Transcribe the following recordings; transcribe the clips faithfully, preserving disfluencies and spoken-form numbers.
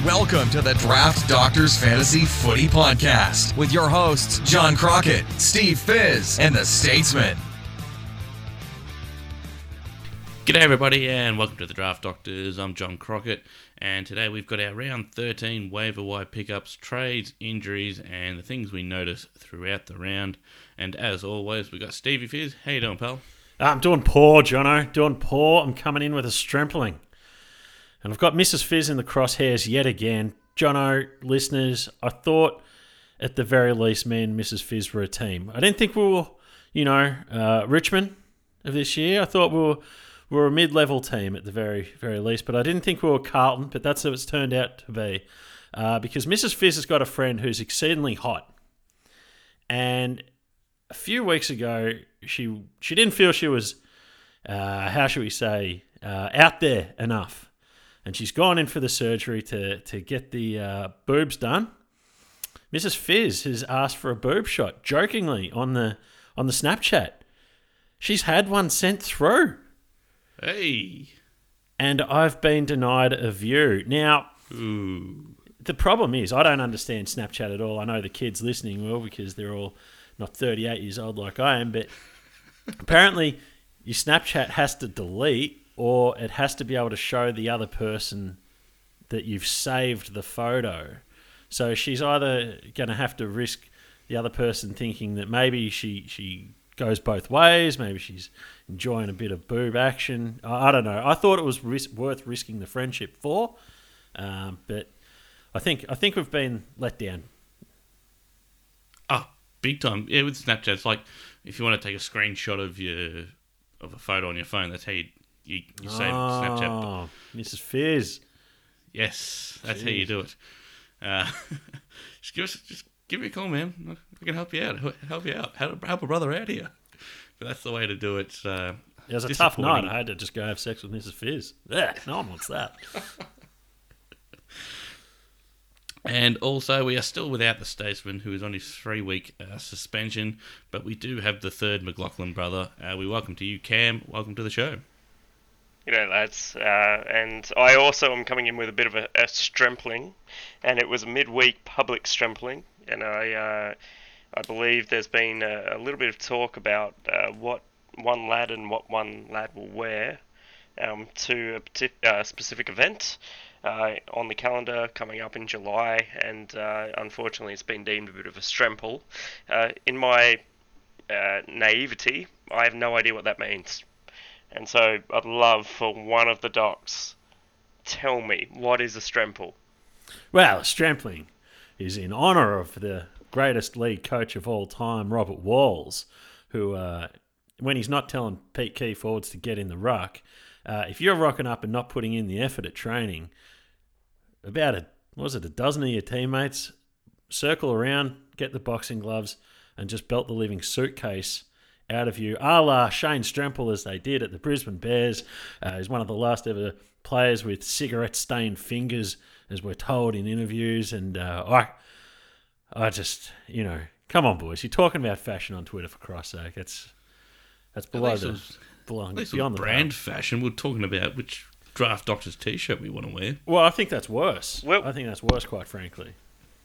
Welcome to the Draft Doctors Fantasy Footy Podcast with your hosts, John Crockett, Steve Fizz, and the Statesman. G'day everybody and welcome to the Draft Doctors. I'm John Crockett and today we've got our round thirteen waiver wire pickups, trades, injuries and the things we notice throughout the round. And as always, we've got Stevie Fizz. How you doing, pal? I'm doing poor, Jono. Doing poor. I'm coming in with a strempling. And I've got Missus Fizz in the crosshairs yet again. Jono, listeners, I thought at the very least me and Missus Fizz were a team. I didn't think we were, you know, uh, Richmond of this year. I thought we were, we were a mid-level team at the very, very least. But I didn't think we were Carlton, but that's what it's turned out to be. Uh, because Missus Fizz has got a friend who's exceedingly hot. And a few weeks ago, she she didn't feel she was, uh, how should we say, uh, out there enough. And she's gone in for the surgery to to get the uh, boobs done. Missus Fizz has asked for a boob shot, jokingly, on the on the Snapchat. She's had one sent through. Hey. And I've been denied a view. Now, Ooh. The problem is I don't understand Snapchat at all. I know the kids listening will because they're all not thirty-eight years old like I am. But apparently your Snapchat has to delete or it has to be able to show the other person that you've saved the photo. So she's either going to have to risk the other person thinking that maybe she, she goes both ways, maybe she's enjoying a bit of boob action. I, I don't know. I thought it was risk, worth risking the friendship for, um, but I think I think we've been let down. Oh, big time. Yeah, with Snapchat, it's like if you want to take a screenshot of your of a photo on your phone, that's how you You, you save oh, Snapchat. Missus Fizz. Yes, that's Jeez. how you do it. Uh, just give us, just give me a call, man. I can help you out. Help you out. Help, help a brother out here. But that's the way to do it. Uh, it was a tough night. I had to just go have sex with Missus Fizz. Yeah, no one wants that. And also, we are still without the Statesman, who is on his three-week uh, suspension. But we do have the third McLaughlin brother. Uh, we welcome to you, Cam. Welcome to the show. G'day lads, uh, and I also am coming in with a bit of a, a strempling, and it was a midweek public strempling, and I uh, I believe there's been a, a little bit of talk about uh, what one lad and what one lad will wear um, to a partic- uh, specific event uh, on the calendar coming up in July, and uh, unfortunately it's been deemed a bit of a stremple. Uh, in my uh, naivety, I have no idea what that means. And so I'd love for one of the docs tell me, what is a stremple? Well, a strempling is in honour of the greatest league coach of all time, Robert Walls, who, uh, when he's not telling Pete Key forwards to get in the ruck, uh, if you're rocking up and not putting in the effort at training, about a, what was it, a dozen of your teammates circle around, get the boxing gloves, and just belt the living suitcase out of you, a la Shane Stremple, as they did at the Brisbane Bears. Uh, he's one of the last ever players with cigarette-stained fingers, as we're told in interviews. And uh, I, I just, you know, come on, boys. You're talking about fashion on Twitter, for Christ's sake. That's that's below the was, belong, at beyond the brand pale. fashion. We're talking about which Draft Doctors T-shirt we want to wear. Well, I think that's worse. Well, I think that's worse, quite frankly.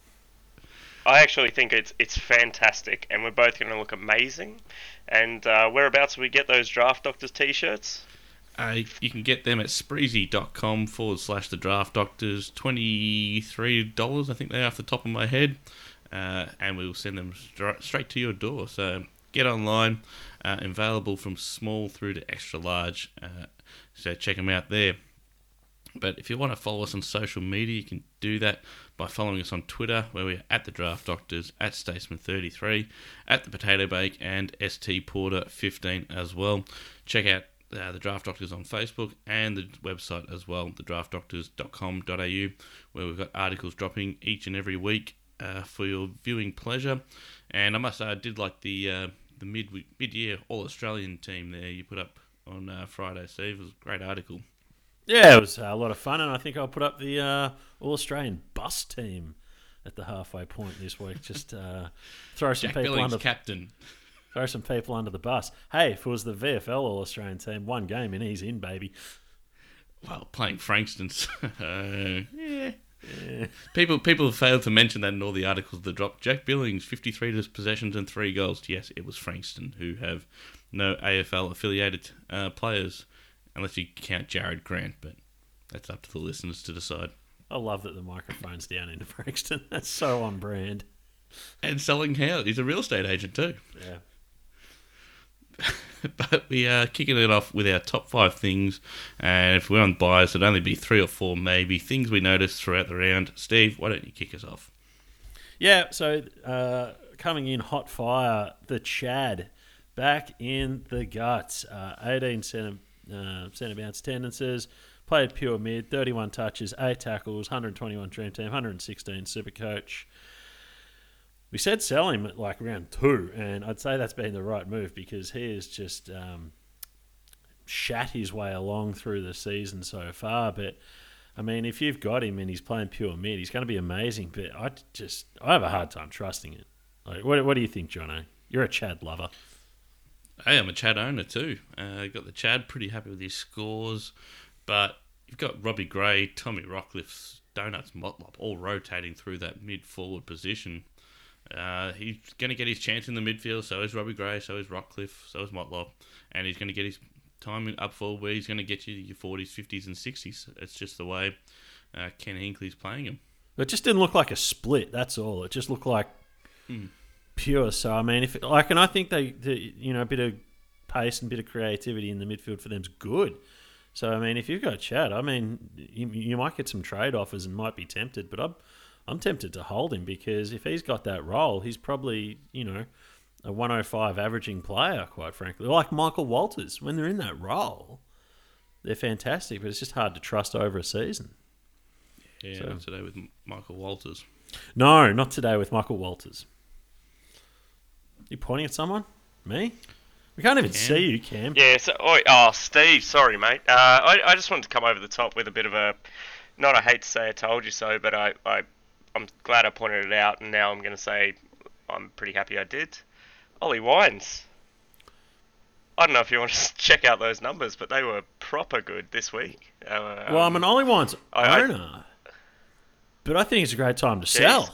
I actually think it's it's fantastic, and we're both going to look amazing. And uh, whereabouts do we get those Draft Doctors t-shirts? Uh, you can get them at spreezy.com forward slash the Draft Doctors. twenty-three dollars, I think they are off the top of my head. Uh, and we will send them stra- straight to your door. So get online. Uh, available from small through to extra large. Uh, so check them out there. But if you want to follow us on social media, you can do that by following us on Twitter, where we're at the Draft Doctors, at Statesman thirty-three, at the Potato Bake, and S T Porter fifteen as well. Check out uh, the Draft Doctors on Facebook and the website as well, the draft doctors dot com dot a u, where we've got articles dropping each and every week uh, for your viewing pleasure. And I must say, I did like the uh, the mid mid year All Australian team there you put up on uh, Friday, Steve. It was a great article. Yeah, it was a lot of fun, and I think I'll put up the uh, All-Australian bus team at the halfway point this week. Just uh, throw some Jack people Billings, under captain. throw some people under the bus. Hey, if it was the V F L All-Australian team, one game and he's in, baby. Well, playing Frankston's, uh, yeah, People people have failed to mention that in all the articles that dropped. Jack Billings, fifty-three possessions and three goals. Yes, it was Frankston, who have no A F L-affiliated uh, players, unless you count Jared Grant, but that's up to the listeners to decide. I love that the microphone's down into Frankston. That's so on brand. And selling houses. He's a real estate agent too. Yeah. But we are kicking it off with our top five things, and if we're on bias, it'd only be three or four maybe, things we noticed throughout the round. Steve, why don't you kick us off? Yeah, so uh, coming in hot fire, the Chad, back in the guts. Uh, eighteen centre, uh, centre bounce tendencies, played pure mid, thirty-one touches, eight tackles, one hundred twenty-one Dream Team, one hundred sixteen Supercoach. We said sell him at like round two, and I'd say that's been the right move because he has just um, shat his way along through the season so far. But, I mean, if you've got him and he's playing pure mid, he's going to be amazing. But I just, I have a hard time trusting it. Like, what, what do you think, Jono? You're a Chad lover. Hey, I'm a Chad owner too. Uh, got the Chad, pretty happy with his scores. But you've got Robbie Gray, Tommy Rockcliffe, Donuts, Motlop all rotating through that mid-forward position. Uh, he's going to get his chance in the midfield, so is Robbie Gray, so is Rockcliffe, so is Motlop, and he's going to get his time up forward where he's going to get you your forties, fifties and sixties. It's just the way uh, Ken Hinkley's playing him. It just didn't look like a split, that's all. It just looked like mm. pure. So, I mean, if it, like, and I think they, the, you know, a bit of pace and a bit of creativity in the midfield for them's good. So, I mean, if you've got Chad, I mean, you, you might get some trade offers and might be tempted, but I'm I'm tempted to hold him because if he's got that role, he's probably, you know, a one oh five averaging player, quite frankly. Like Michael Walters, when they're in that role, they're fantastic, but it's just hard to trust over a season. Yeah, so. Not today with Michael Walters. No, not today with Michael Walters. You pointing at someone? Me? We can't even Cam. see you, Cam. Yeah, so, oh, oh, Steve, sorry, mate. Uh, I, I just wanted to come over the top with a bit of a, not I hate to say I told you so, but I... I I'm glad I pointed it out, and now I'm going to say I'm pretty happy I did. Ollie Wines. I don't know if you want to check out those numbers, but they were proper good this week. Uh, well, I'm an Ollie Wines I, owner, I, but I think it's a great time to sell.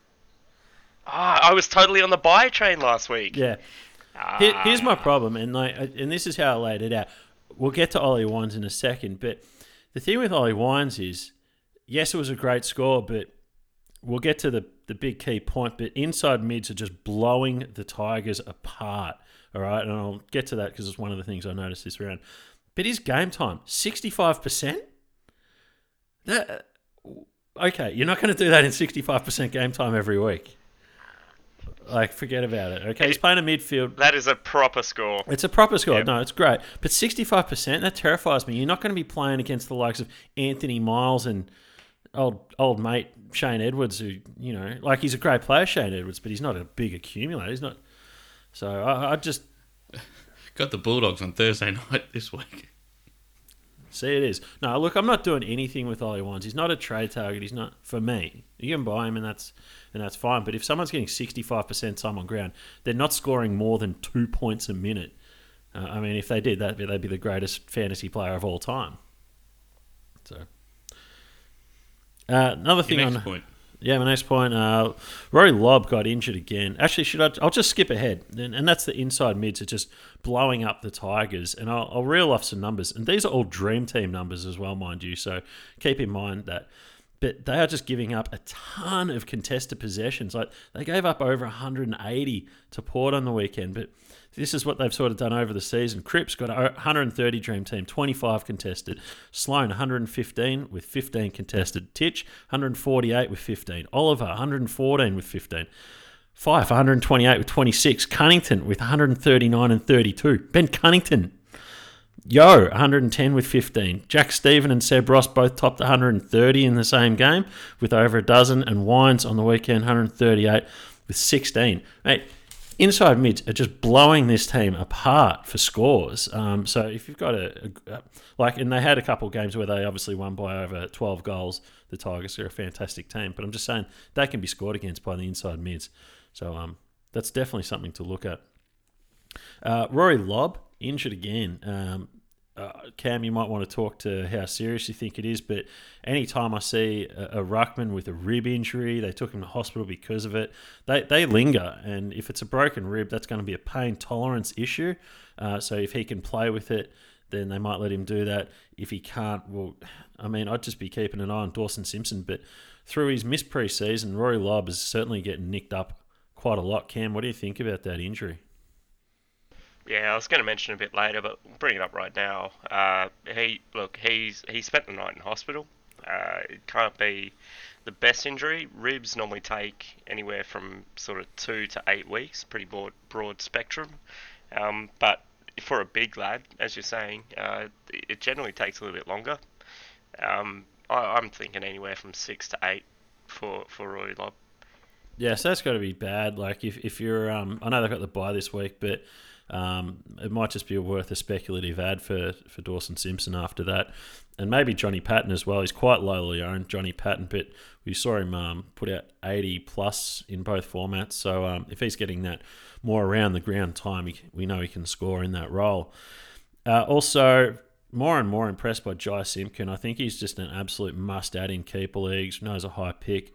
Ah, I was totally on the buy train last week. Yeah. Ah. Here, here's my problem, and like, and this is how I laid it out. We'll get to Ollie Wines in a second, but the thing with Ollie Wines is, yes, it was a great score, but we'll get to the, the big key point, but inside mids are just blowing the Tigers apart, all right? And I'll get to that because it's one of the things I noticed this round. But his game time, sixty-five percent? That, okay, you're not going to do that in sixty-five percent game time every week. Like, forget about it, okay? He's playing a midfield. That is a proper score. It's a proper score. Yep. No, it's great. But sixty-five percent, that terrifies me. You're not going to be playing against the likes of Anthony Miles and old old mate Shane Edwards, who, you know, like, he's a great player, Shane Edwards, but he's not a big accumulator. He's not. So I, I just got the Bulldogs on Thursday night this week. See, it is. No, look, I'm not doing anything with Ollie Wines. He's not a trade target. He's not for me. You can buy him, and that's and that's fine. But if someone's getting sixty-five percent time on ground, they're not scoring more than two points a minute. Uh, I mean, if they did, that'd be, they'd be the greatest fantasy player of all time. So. Uh, another thing Your next on point. Yeah, my next point. Uh, Rory Lobb got injured again. Actually, should I? I'll just skip ahead, and, and that's the inside mids are just blowing up the Tigers. And I'll, I'll reel off some numbers, and these are all Dream Team numbers as well, mind you. So keep in mind that. But they are just giving up a ton of contested possessions. Like, they gave up over one hundred eighty to Port on the weekend, but this is what they've sort of done over the season. Cripps got one hundred thirty Dream Team, twenty-five contested. Sloan, one hundred fifteen with fifteen contested. Titch, one hundred forty-eight with fifteen. Oliver, one hundred fourteen with fifteen. Fife, one hundred twenty-eight with twenty-six. Cunnington with one hundred thirty-nine and thirty-two. Ben Cunnington. Yo, one hundred ten with fifteen. Jack Stephen and Seb Ross both topped one hundred thirty in the same game with over a dozen. And Wines on the weekend, one hundred thirty-eight with sixteen. Mate, inside mids are just blowing this team apart for scores. Um, so if you've got a, a... Like, and they had a couple of games where they obviously won by over twelve goals. The Tigers are a fantastic team. But I'm just saying, they can be scored against by the inside mids. So um, that's definitely something to look at. Uh, Rory Lobb, injured again. Um, uh, Cam, you might want to talk to how serious you think it is, but anytime I see a, a ruckman with a rib injury, they took him to hospital because of it, they, they linger. And if it's a broken rib, that's going to be a pain tolerance issue. Uh, so if he can play with it, then they might let him do that. If he can't, well, I mean, I'd just be keeping an eye on Dawson Simpson. But through his missed pre-season, Rory Lobb is certainly getting nicked up quite a lot. Cam, what do you think about that injury? Yeah, I was going to mention a bit later, but I'll bring it up right now. Uh, he look, he's he spent the night in hospital. Uh, it can't be the best injury. Ribs normally take anywhere from sort of two to eight weeks, pretty broad broad spectrum. Um, but for a big lad, as you're saying, uh, it generally takes a little bit longer. Um, I, I'm thinking anywhere from six to eight for for Rory Lobb. Yeah, so that's got to be bad. Like if if you're, um, I know they've got the bye this week, but um, it might just be worth a speculative ad for for Dawson Simpson after that, and maybe Johnny Patton as well. He's quite lowly owned, Johnny Patton, but we saw him um, put out eighty plus in both formats. So um, if he's getting that more around the ground time, he, we know he can score in that role. Uh, also, more and more impressed by Jai Simpkin. I think he's just an absolute must-add in keeper leagues. Knows a high pick.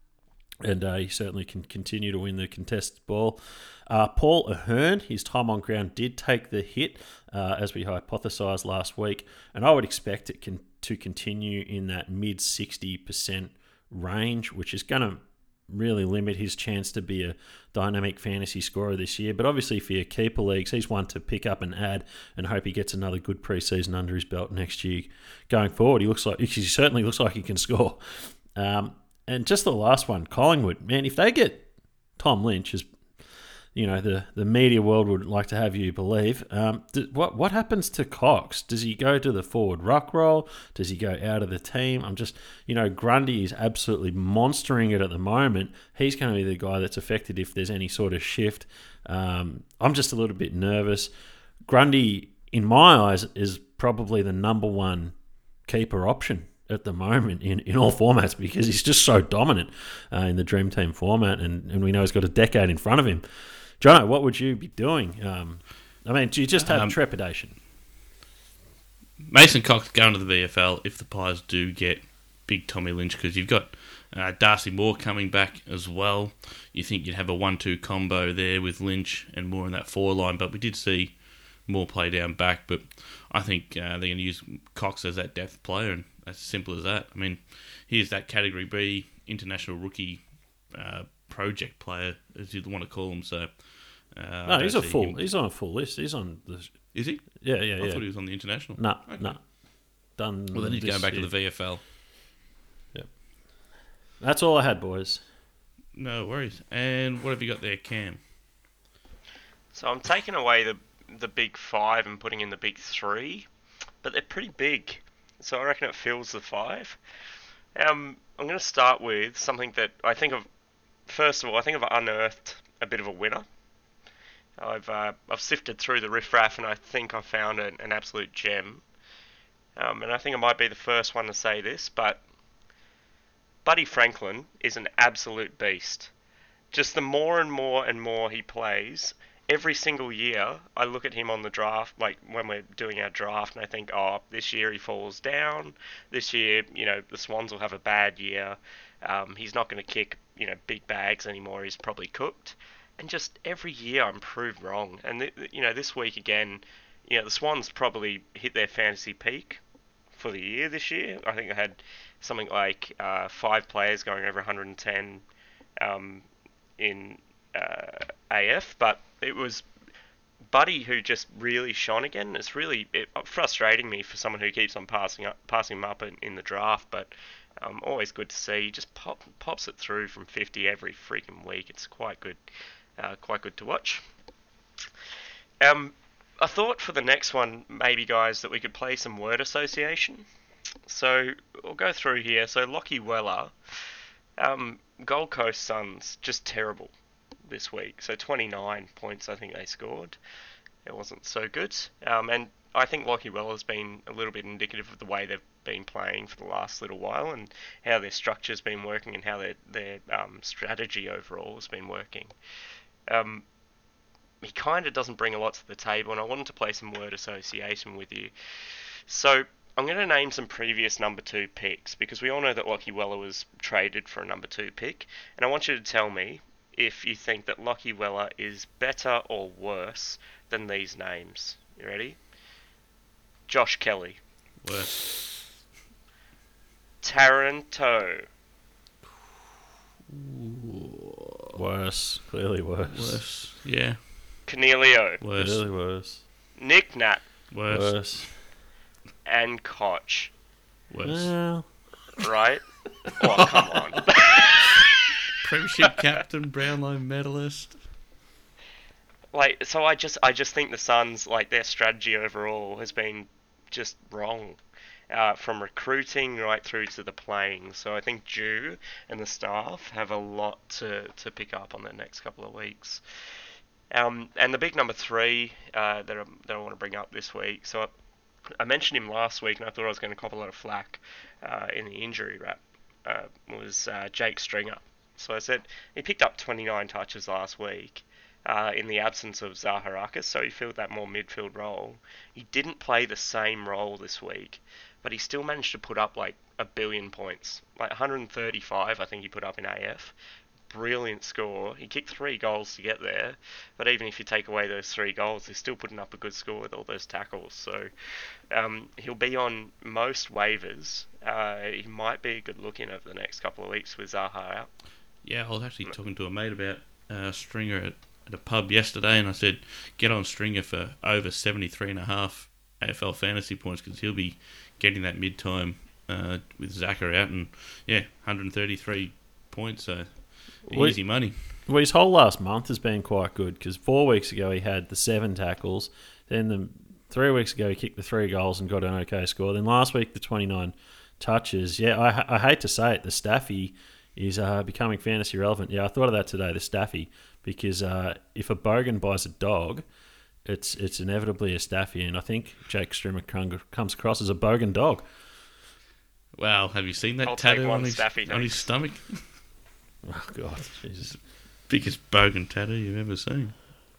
And uh, he certainly can continue to win the contested ball. Uh, Paul Ahern, his time on ground did take the hit, uh, as we hypothesised last week. And I would expect it can, to continue in that mid sixty percent range, which is going to really limit his chance to be a dynamic fantasy scorer this year. But obviously for your keeper leagues, he's one to pick up and add and hope he gets another good preseason under his belt next year. Going forward, he looks like he certainly looks like he can score. Um, And just the last one, Collingwood. Man, if they get Tom Lynch, as you know, the, the media world would like to have you believe, um, th- what what happens to Cox? Does he go to the forward ruck role? Does he go out of the team? I'm just, you know, Grundy is absolutely monstering it at the moment. He's going to be the guy that's affected if there's any sort of shift. Um, I'm just a little bit nervous. Grundy, in my eyes, is probably the number one keeper option at the moment in, in all formats because he's just so dominant uh, in the Dream Team format, and, and we know he's got a decade in front of him. Jono, what would you be doing? Um, I mean, do you just have um, trepidation? Mason Cox going to the V F L if the Pies do get big Tommy Lynch, because you've got uh, Darcy Moore coming back as well. You think you'd have a one two combo there with Lynch and Moore in that four line, but we did see Moore play down back, but I think uh, they're going to use Cox as that depth player, and as simple as that. I mean, he's that Category B international rookie uh, project player, as you'd want to call him. So, uh, no, he's a full. Him. He's on a full list. He's on the. Is he? Yeah, yeah, I yeah. thought he was on the international. No, okay. no. Done. Well, then he's going back year. to the V F L. Yep. That's all I had, boys. No worries. And what have you got there, Cam? So I'm taking away the the big five and putting in the big three, but they're pretty big. So I reckon it fills the five. Um, I'm going to start with something that I think of. First of all, I think I've unearthed a bit of a winner. I've uh, I've sifted through the riffraff and I think I found an, an absolute gem. Um, and I think I might be the first one to say this, but Buddy Franklin is an absolute beast. Just the more and more and more he plays, every single year, I look at him on the draft, like when we're doing our draft, and I think, oh, this year he falls down. This year, you know, the Swans will have a bad year. Um, he's not going to kick, you know, big bags anymore. He's probably cooked. And just every year I'm proved wrong. And, th- you know, this week again, you know, the Swans probably hit their fantasy peak for the year this year. I think they had something like uh, five players going over one hundred ten um, in uh, A F, but it was Buddy who just really shone again. It's really it, frustrating me for someone who keeps on passing up, passing him up in, in the draft, but um, always good to see. He just pop, pops it through from fifty every freaking week. It's quite good, uh, quite good to watch. Um, I thought for the next one, maybe guys, that we could play some word association. So we'll go through here. So Lockie Weller, um, Gold Coast Suns, just terrible this week. So twenty-nine points I think they scored. It wasn't so good. Um, and I think Lockie Weller has been a little bit indicative of the way they've been playing for the last little while and how their structure's been working and how their, their um, strategy overall has been working. Um, he kind of doesn't bring a lot to the table, and I wanted to play some word association with you. So I'm going to name some previous number two picks, because we all know that Lachie Weller was traded for a number two pick, and I want you to tell me if you think that Lachie Weller is better or worse than these names. You ready? Josh Kelly. Worse. Taranto. Worse. Clearly worse. Worse. Yeah. Cornelio. Worse. Clearly worse. Nick Nat. Worse. Worse. And Koch. Worse. Well, Right? Oh, come on. Premiership captain, Brownlow medalist. Like, so I just, I just think the Suns, like, their strategy overall has been just wrong, uh, from recruiting right through to the playing. So I think Jew and the staff have a lot to, to pick up on the next couple of weeks. Um, and the big number three uh, that, I, that I want to bring up this week. So I, I mentioned him last week, and I thought I was going to cop a lot of flack uh, in the injury wrap. Uh, was uh, Jake Stringer. So I said he picked up twenty-nine touches last week. Uh, in the absence of Zaharakis, so he filled that more midfield role. He didn't play the same role this week, but he still managed to put up like a billion points. Like one hundred thirty-five, I think he put up in A F. Brilliant score. He kicked three goals to get there, but even if you take away those three goals, he's still putting up a good score with all those tackles. So um, he'll be on most waivers. Uh, he might be a good look in over the next couple of weeks with Zaha out. Yeah, I was actually talking to a mate about uh, Stringer at at a pub yesterday, and I said get on Stringer for over seventy-three and a half A F L fantasy points, because he'll be getting that mid-time uh, with Zaka out, and yeah, one hundred thirty-three points, so We- easy money. well, his whole last month has been quite good, because four weeks ago he had the seven tackles. Then the three weeks ago he kicked the three goals and got an okay score. Then last week the twenty-nine touches. Yeah, I, I hate to say it, the Staffy is uh, becoming fantasy relevant. Yeah, I thought of that today, the Staffy, because uh, if a Bogan buys a dog, it's it's inevitably a Staffy, and I think Jake Stringer comes across as a Bogan dog. Wow, have you seen that I'll take tattoo one on his, Staffy, on his thanks. stomach? Oh, God, Jesus. Biggest bogan tattoo you've ever seen.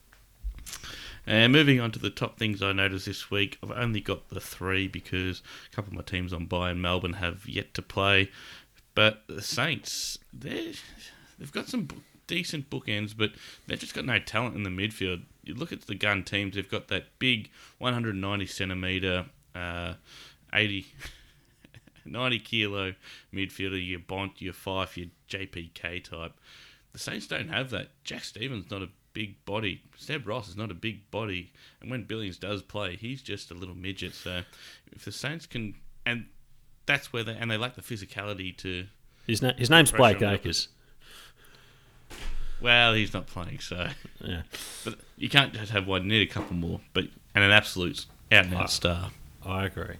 And moving on to the top things I noticed this week, I've only got the three because a couple of my teams on bye in Melbourne have yet to play. But the Saints, they're, they've got some b- decent bookends, but they've just got no talent in the midfield. You look at the gun teams, they've got that big one hundred ninety centimetre, uh, eighty, ninety kilo midfielder, your Bont, your Fife, your J P K type. The Saints don't have that. Jack Stevens not a big body. Seb Ross is not a big body. And when Billings does play, he's just a little midget. So if the Saints can... And that's where they... And they lack the physicality to... His, na- his name's Pressure Blake on Acres. Well, he's not playing, so... Yeah, But you can't just have one. You need a couple more. But And an absolute out-and-out Ah. star. I agree.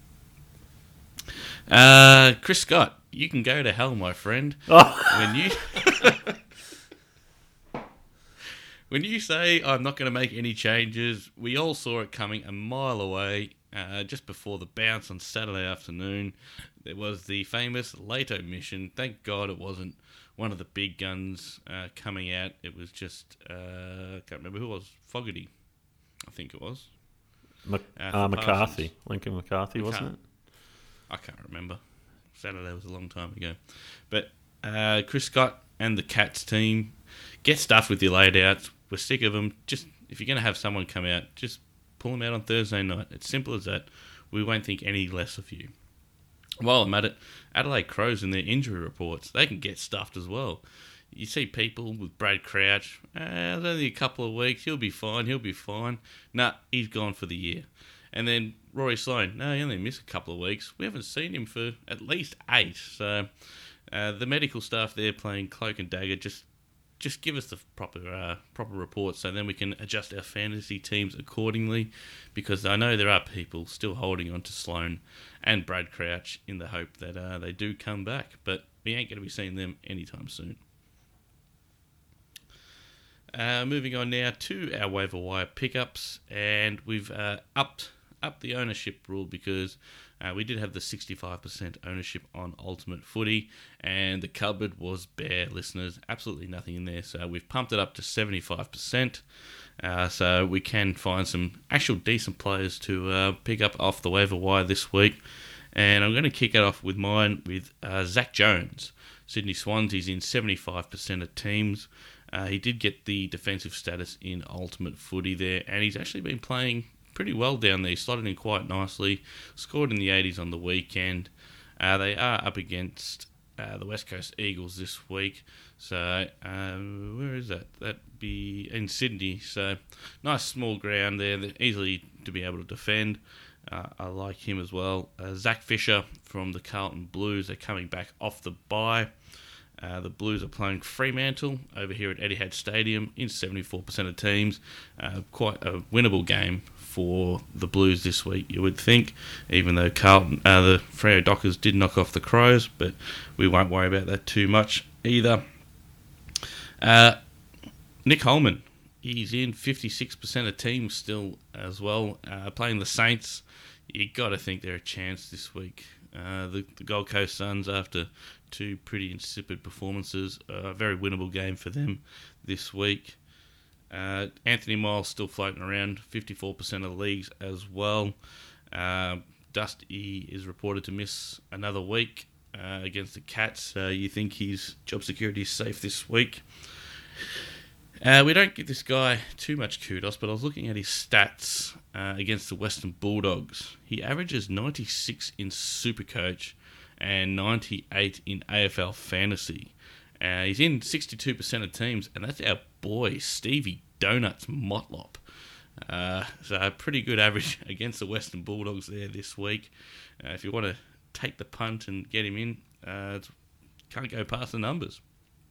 Uh, Chris Scott, you can go to hell, my friend. Oh. When you... When you say I'm not going to make any changes, we all saw it coming a mile away. Uh, just before the bounce on Saturday afternoon, there was the famous late omission. Thank God it wasn't one of the big guns uh, coming out. It was just, uh, I can't remember who it was, Fogarty, I think it was. Mc- Uh, uh, for McCarthy. Parsons. Lincoln McCarthy, wasn't McCar- it? I can't remember. Saturday was a long time ago. But uh, Chris Scott and the Cats team, get stuffed with your laid outs. We're sick of them. Just if you're going to have someone come out, just pull them out on Thursday night. It's simple as that. We won't think any less of you. While I'm at it, Adelaide Crows in their injury reports, they can get stuffed as well. You see people with Brad Crouch, eh, it's only a couple of weeks, he'll be fine, he'll be fine. Nah, he's gone for the year. And then Rory Sloane, no, he only missed a couple of weeks. We haven't seen him for at least eight. So uh, the medical staff there playing cloak and dagger, just just give us the proper uh, proper reports so then we can adjust our fantasy teams accordingly, because I know there are people still holding on to Sloane and Brad Crouch in the hope that uh, they do come back, but we ain't going to be seeing them anytime soon. Uh, moving on now to our waiver wire pickups, and we've uh, upped up the ownership rule because Uh, we did have the sixty-five percent ownership on Ultimate Footy, and the cupboard was bare, listeners. Absolutely nothing in there. So we've pumped it up to seventy-five percent. Uh, so we can find some actual decent players to uh, pick up off the waiver wire this week. And I'm going to kick it off with mine with uh, Zach Jones. Sydney Swans, he's in seventy-five percent of teams. Uh, he did get the defensive status in Ultimate Footy there, and he's actually been playing pretty well down there. He slotted in quite nicely, scored in the eighties on the weekend. Uh, they are up against uh, the West Coast Eagles this week. So, um, where is that? That'd be in Sydney. So, nice small ground there. They're easily to be able to defend. Uh, I like him as well. Uh, Zach Fisher from the Carlton Blues. They're coming back off the bye. Uh, the Blues are playing Fremantle over here at Etihad Stadium in seventy-four percent of teams. Uh, quite a winnable game for the Blues this week, you would think, even though Carlton, uh, the Freo Dockers did knock off the Crows, but we won't worry about that too much either. Uh, Nick Holman, he's in fifty-six percent of teams still as well, uh, playing the Saints. You got to think they're a chance this week. Uh, the, the Gold Coast Suns, after two pretty insipid performances, uh, a very winnable game for them this week. Uh, Anthony Miles still floating around, fifty-four percent of the leagues as well. Uh, Dusty is reported to miss another week uh, against the Cats. Uh, you think his job security is safe this week? Uh, we don't give this guy too much kudos, but I was looking at his stats uh, against the Western Bulldogs. He averages ninety-six in Supercoach and ninety-eight in A F L Fantasy. Uh, he's in sixty-two percent of teams, and that's our boy, Stevie Donuts Motlop. Uh, so a pretty good average against the Western Bulldogs there this week. Uh, if you want to take the punt and get him in, uh, can't go past the numbers.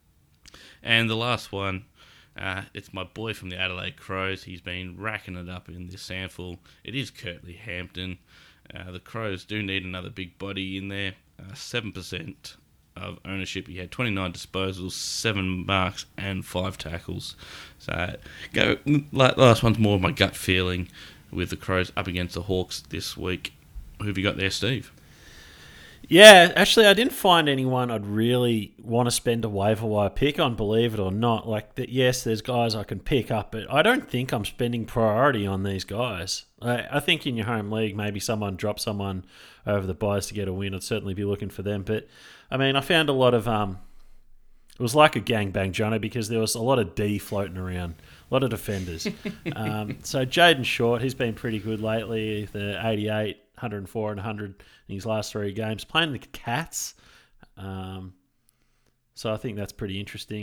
And the last one, uh, it's my boy from the Adelaide Crows. He's been racking it up in this sample. It is Curtly Hampton. Uh, the Crows do need another big body in there. Uh, seven percent of ownership. He had twenty-nine disposals, seven marks, and five tackles. So, go. Last one's more of my gut feeling with the Crows up against the Hawks this week. Who have you got there, Steve? Yeah, actually, I didn't find anyone I'd really want to spend a waiver wire pick on, believe it or not. Like, that, yes, there's guys I can pick up, but I don't think I'm spending priority on these guys. I, I think in your home league, maybe someone drops someone over the buys to get a win. I'd certainly be looking for them. But, I mean, I found a lot of... um, it was like a gangbang, Jono, because there was a lot of D floating around, a lot of defenders. um, so Jaden Short, he's been pretty good lately, the eighty-eight, one oh four and one hundred in his last three games, playing the Cats. Um, so I think that's pretty interesting.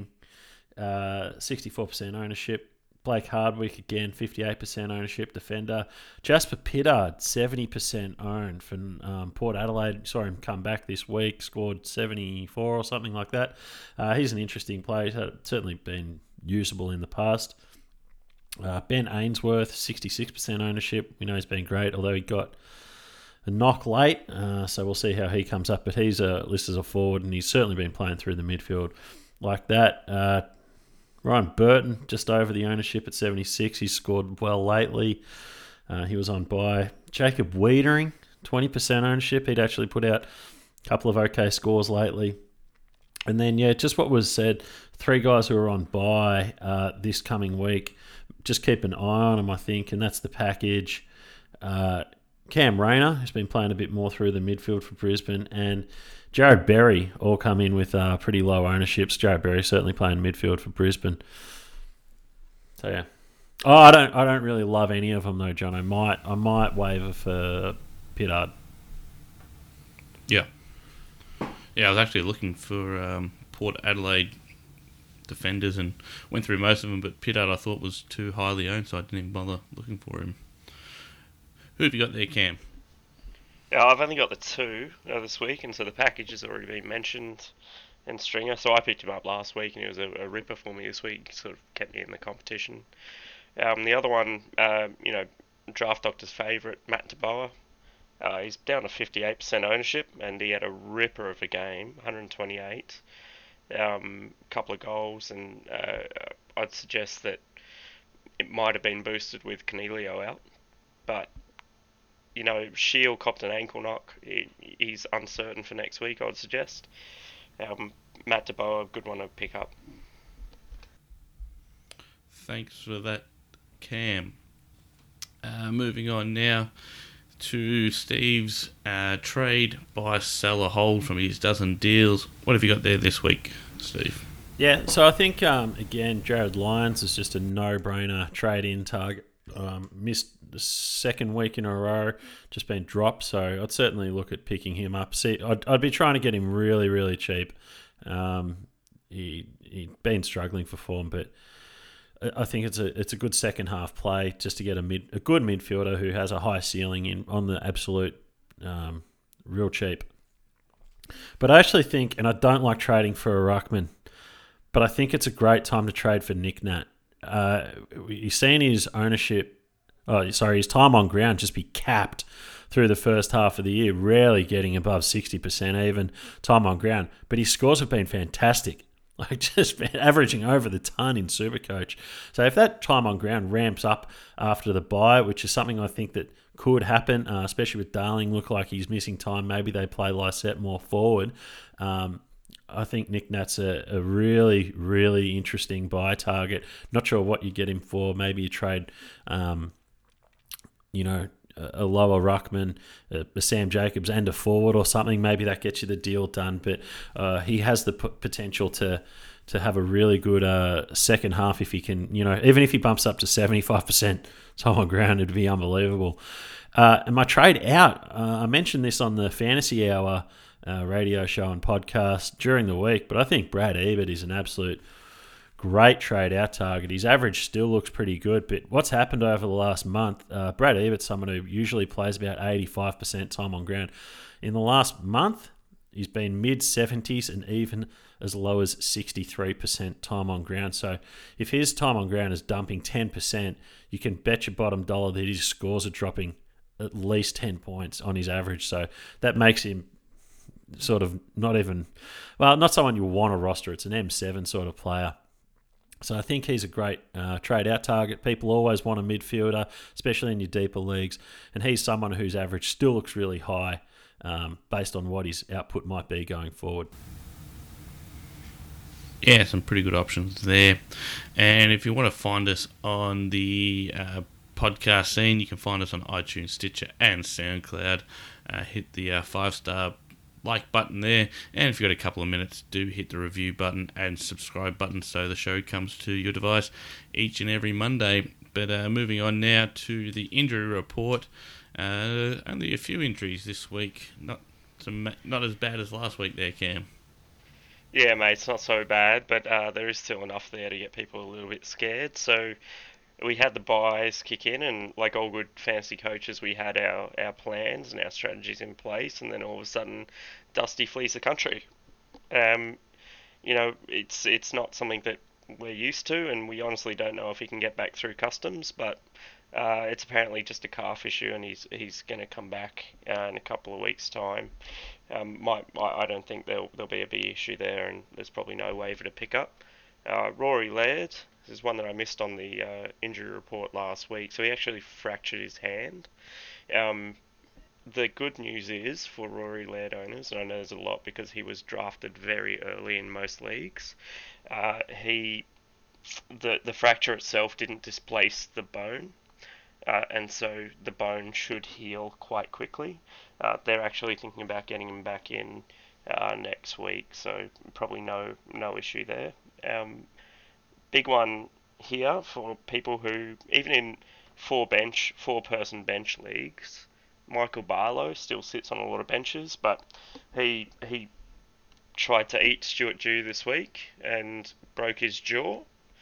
Uh, sixty-four percent ownership. Blake Hardwick, again, fifty-eight percent ownership, defender. Jasper Pittard, seventy percent owned for um, Port Adelaide. Saw him come back this week, scored seventy-four or something like that. Uh, he's an interesting player. He's certainly been usable in the past. Uh, Ben Ainsworth, sixty-six percent ownership. We know he's been great, although he got a knock late, uh, so we'll see how he comes up. But he's uh, listed as a forward, and he's certainly been playing through the midfield like that. Uh, Ryan Burton, just over the ownership at seventy-six. He's scored well lately. Uh, he was on bye. Jacob Wiedering, twenty percent ownership. He'd actually put out a couple of okay scores lately. And then, yeah, just what was said, three guys who are on bye uh, this coming week. Just keep an eye on them, I think, and that's the package. Uh, Cam Rayner, who's been playing a bit more through the midfield for Brisbane, and Jared Berry all come in with uh, pretty low ownerships. Jared Berry certainly playing midfield for Brisbane. So yeah, oh, I don't, I don't really love any of them though, John. I might, I might waiver for Pittard. Yeah, yeah. I was actually looking for um, Port Adelaide defenders and went through most of them, but Pittard I thought was too highly owned, so I didn't even bother looking for him. Who have you got there, Cam? Yeah, I've only got the two uh, this week, and so the package has already been mentioned in Stringer. So I picked him up last week, and he was a, a ripper for me this week. Sort of kept me in the competition. Um, the other one, uh, you know, Draft Doctor's favourite, Matt Taboa. Uh, he's down to fifty-eight percent ownership, and he had a ripper of a game, one twenty-eight, a um, couple of goals, and uh, I'd suggest that it might have been boosted with Cornelio out, but you know, Shield copped an ankle knock. He, he's uncertain for next week, I would suggest. Um, Matt DeBoer, a good one to pick up. Thanks for that, Cam. Uh, moving on now to Steve's uh, trade, buy, sell, or hold from his dozen deals. What have you got there this week, Steve? Yeah, so I think, um, again, Jared Lyons is just a no-brainer trade-in target. Um, missed the second week in a row, just been dropped, so I'd certainly look at picking him up. See, I'd, I'd be trying to get him really, really cheap. Um, he, he'd been struggling for form, but I think it's a it's a good second half play just to get a mid a good midfielder who has a high ceiling in on the absolute um, real cheap. But I actually think, and I don't like trading for a ruckman, but I think it's a great time to trade for Nick Nat. Uh, he's seen his ownership, oh sorry, his time on ground just be capped through the first half of the year, rarely getting above sixty percent even time on ground. But his scores have been fantastic. Like just averaging over the ton in Supercoach. So if that time on ground ramps up after the bye, which is something I think that could happen, uh, especially with Darling, look like he's missing time. Maybe they play Lysette more forward. Um, I think Nick Nat's a, a really, really interesting buy target. Not sure what you get him for. Maybe you trade, um, you know, a lower ruckman, a Sam Jacobs, and a forward or something. Maybe that gets you the deal done. But uh, he has the p- potential to to have a really good uh, second half if he can, you know, even if he bumps up to seventy-five percent time on ground, it'd be unbelievable. Uh, and my trade out, uh, I mentioned this on the Fantasy Hour uh, radio show and podcast during the week, but I think Brad Ebert is an absolute great trade out target. His average still looks pretty good, but what's happened over the last month, uh, Brad Ebert's someone who usually plays about eighty-five percent time on ground. In the last month, he's been mid-seventies and even as low as sixty-three percent time on ground. So if his time on ground is dumping ten percent, you can bet your bottom dollar that his scores are dropping at least ten points on his average. So that makes him sort of not even, well, not someone you want to roster. It's an M seven sort of player. So I think he's a great uh, trade-out target. People always want a midfielder, especially in your deeper leagues. And he's someone whose average still looks really high um, based on what his output might be going forward. Yeah, some pretty good options there. And if you want to find us on the uh, podcast scene, you can find us on iTunes, Stitcher, and SoundCloud. Uh, hit the uh, five-star like button there, and if you've got a couple of minutes, do hit the review button and subscribe button so the show comes to your device each and every Monday. But uh, moving on now to the injury report. Uh, only a few injuries this week, not some, not as bad as last week there, Cam. Yeah, mate, it's not so bad, but uh, there is still enough there to get people a little bit scared. So we had the buys kick in, and like all good fantasy coaches, we had our, our plans and our strategies in place, and then all of a sudden, Dusty flees the country. Um, you know, it's it's not something that we're used to, and we honestly don't know if he can get back through customs, but uh, it's apparently just a calf issue, and he's he's going to come back uh, in a couple of weeks' time. Um, my, I don't think there'll there'll be a big issue there, and there's probably no waiver to pick up. Uh, Rory Laird. This is one that I missed on the uh, injury report last week. So he actually fractured his hand. Um, the good news is for Rory Laird owners, and I know there's a lot because he was drafted very early in most leagues. Uh, he, the the fracture itself didn't displace the bone, uh, and so the bone should heal quite quickly. Uh, they're actually thinking about getting him back in uh, next week, so probably no no issue there. Um, Big one here for people who, even in four bench, four person bench leagues, Michael Barlow still sits on a lot of benches, but he he tried to eat Stuart Dew this week and broke his jaw,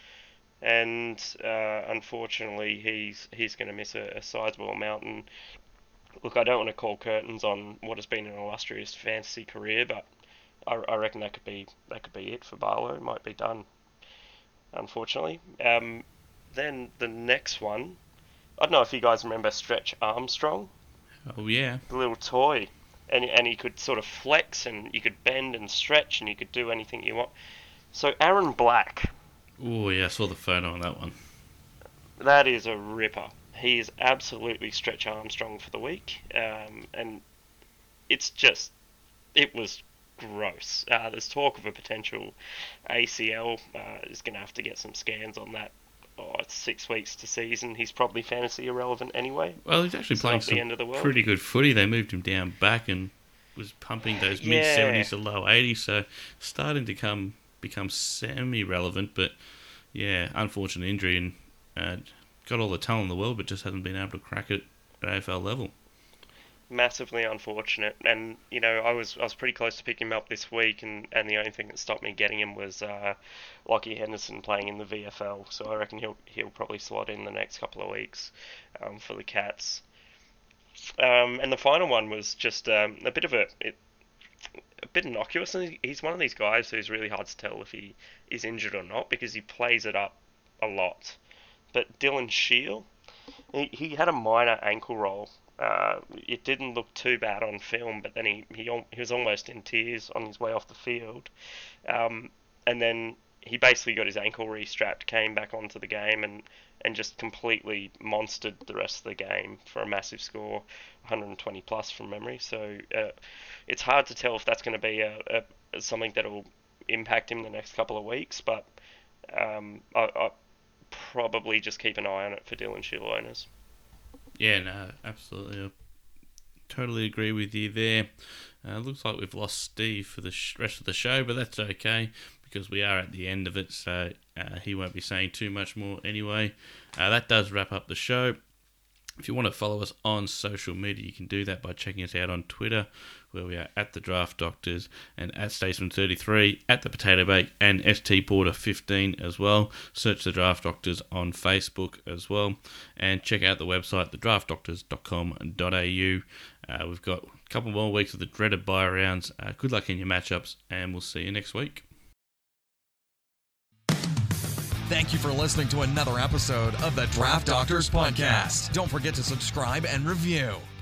and uh, unfortunately he's he's going to miss a, a sizable amount. And look, I don't want to call curtains on what has been an illustrious fantasy career, but I, I reckon that could be that could be it for Barlow. It might be done, unfortunately. Um, then the next one, I don't know if you guys remember Stretch Armstrong. Oh yeah. The little toy. And and he could sort of flex, and you could bend and stretch, and you could do anything you want. So Aaron Black. Oh yeah, I saw the photo on that one. That is a ripper. he is absolutely Stretch Armstrong for the week, um, and it's just, it was gross. Uh, there's talk of a potential A C L. Uh, he's going to have to get some scans on that. Oh, it's six weeks to season. He's probably fantasy irrelevant anyway. Well, he's actually It's playing not the end of the some world. pretty good footy. They moved him down back and was pumping those Yeah. mid seventies to low eighties, so starting to come become semi-relevant. But yeah, unfortunate injury, and uh, got all the talent in the world, but just hasn't been able to crack it at A F L level. Massively unfortunate, and you know I was I was pretty close to picking him up this week, and, and the only thing that stopped me getting him was uh, Lockie Henderson playing in the V F L. So I reckon he'll he'll probably slot in the next couple of weeks um, for the Cats. Um, and the final one was just um, a bit of a it, a bit innocuous, and he's one of these guys who's really hard to tell if he is injured or not because he plays it up a lot. But Dylan Shield, he, he had a minor ankle roll. Uh, it didn't look too bad on film, but then he, he he was almost in tears on his way off the field. Um, and then he basically got his ankle restrapped, came back onto the game, and, and just completely monstered the rest of the game for a massive score, one hundred twenty plus from memory. So uh, it's hard to tell if that's going to be a, a something that will impact him the next couple of weeks, but um, I, I probably just keep an eye on it for Dylan Shield owners. Yeah, no, absolutely. I totally agree with you there. Uh, looks like we've lost Steve for the sh- rest of the show, but that's okay because we are at the end of it, so uh, he won't be saying too much more anyway. Uh, that does wrap up the show. If you want to follow us on social media, you can do that by checking us out on Twitter, where we are at The Draft Doctors, and at Statesman thirty-three, at The Potato Bake, and S T Porter fifteen as well. Search The Draft Doctors on Facebook as well. And check out the website, the draft doctors dot com dot a u. Uh, we've got a couple more weeks of the dreaded bye rounds. Uh, good luck in your matchups, and we'll see you next week. Thank you for listening to another episode of the Draft Doctors Podcast. Don't forget to subscribe and review.